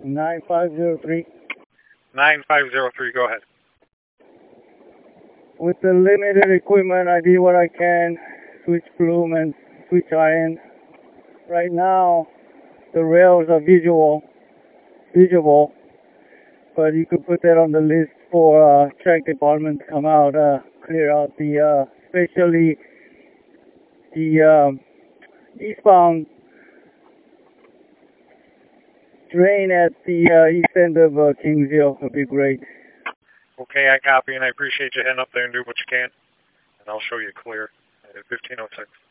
9503. 9503, go ahead. With the limited equipment, I did what I can, switch plume and switch iron. Right now, the rails are visible, but you could put that on the list for track department to come out, clear out the, especially the eastbound drain at the east end of Kingsville would be great. Okay, I copy, and I appreciate you heading up there and do what you can, and I'll show you clear at 1506.